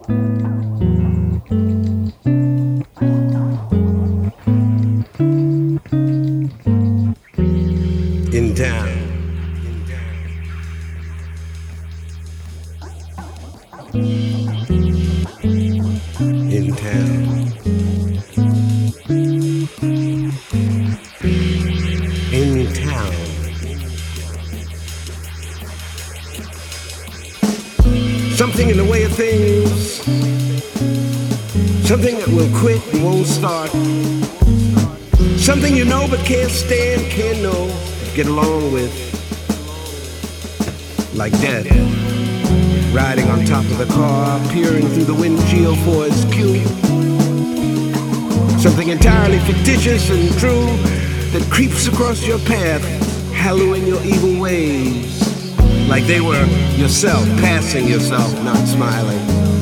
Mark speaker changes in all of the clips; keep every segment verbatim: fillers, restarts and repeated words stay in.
Speaker 1: In town. In town. In town. Something in the way of things. Something that will quit and won't start. Something you know but can't stand, can't know, get along with. Like death. Riding on top of the car, peering through the windshield for its cue. Something entirely fictitious and true that creeps across your path, hallowing your evil ways. Like they were yourself, passing yourself, not smiling.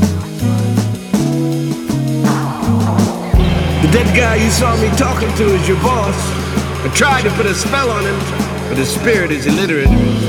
Speaker 1: The dead guy you saw me talking to is your boss. I tried to put a spell on him, but his spirit is illiterate.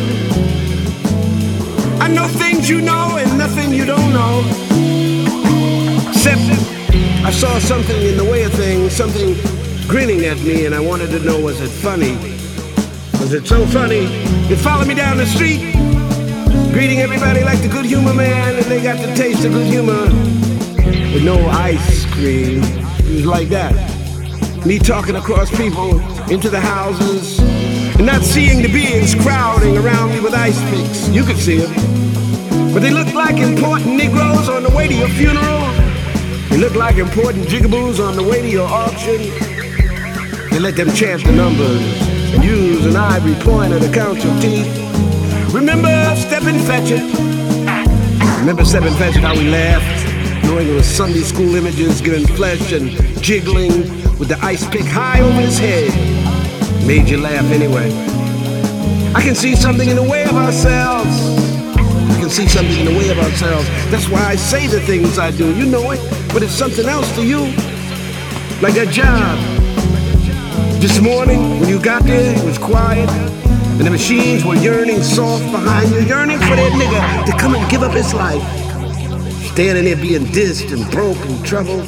Speaker 1: I know things you know and nothing you don't know. Except I saw something in the way of things, something grinning at me, and I wanted to know, was it funny? Was it so funny? It followed me down the street, greeting everybody like the good humor man, and they got to taste of good humor with no ice cream. It was like that. Me talking across people into the houses and not seeing the beings crowding around me with ice picks. You could see them, but they looked like important Negroes on the way to your funeral. They looked like important jigaboos on the way to your auction. They let them chant the numbers and use an ivory pointer to count your teeth. Remember Step and Fetch It? Remember Step and Fetch It, how we laughed, knowing it was Sunday school images given flesh and jiggling with the ice pick high over his head. Made you laugh anyway. I can see something in the way of ourselves. I can see something in the way of ourselves. That's why I say the things I do. You know it, but it's something else to you. Like that job. This morning, when you got there, it was quiet, and the machines were yearning soft behind you, yearning for that nigga to come and give up his life. Standing there being dissed and broke and troubled.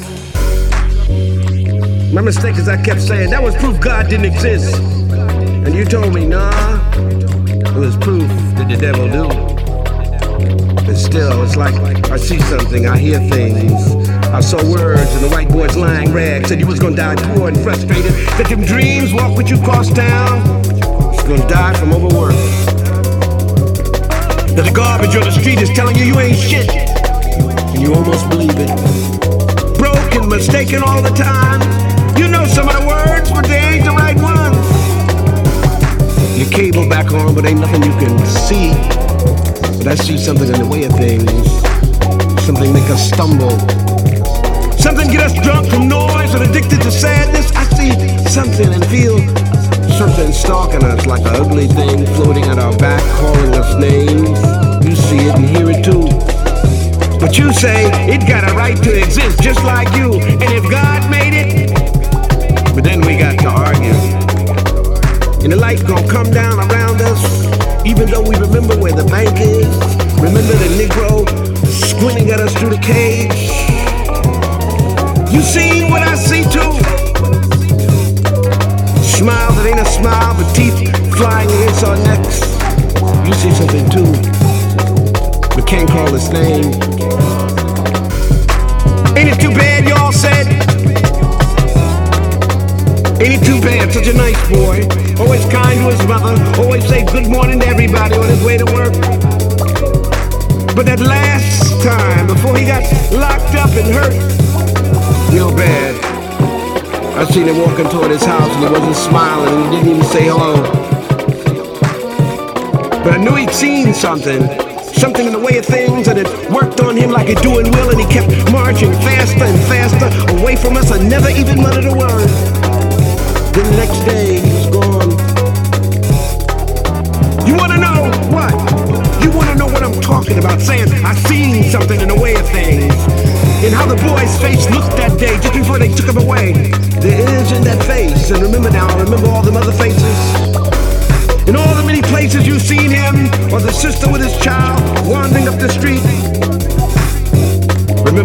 Speaker 1: My mistake is I kept saying, that was proof God didn't exist. And you told me, nah, it was proof that the devil do. But still, it's like I see something, I hear things. I saw words in the white boy's lying rag. Said you was gonna die poor and frustrated. That them dreams walk with you cross town. You're gonna die from overwork. That the garbage on the street is telling you you ain't shit. And you almost believe it. Broke and mistaken all the time. You know some of the words, but they ain't the right ones. Your cable back on, but ain't nothing you can see. But I see something in the way of things. Something make us stumble. Something get us drunk from noise and addicted to sadness. I see something and feel something stalking us like an ugly thing floating at our back, calling us names. You see it and hear it too. But you say it got a right to exist just like you. And if God made it, but then we got to argue. And the light gonna come down around us, even though we remember where the bank is. Remember the Negro squinting at us through the cage. You see what I see too. Smile that ain't a smile, but teeth flying against our necks. You see something too, but can't call its name. Ain't it too bad y'all said? Ain't it too bad, such a nice boy, always kind to his mother, always say good morning to everybody on his way to work. But that last time, before he got locked up and hurt, real bad, I seen him walking toward his house and he wasn't smiling and he didn't even say hello. But I knew he'd seen something, something in the way of things, and it worked on him like it doing will, and he kept marching faster and faster away from us and never even muttered a word. Then the next day, he was gone. You wanna know what? You wanna know what I'm talking about, saying I seen something in the way of things. And how the boy's face looked that day, just before they took him away. There is in that face, and remember now, remember all them other faces. In all the many places you've seen him, or the sister with his child, wandering up the street. Remember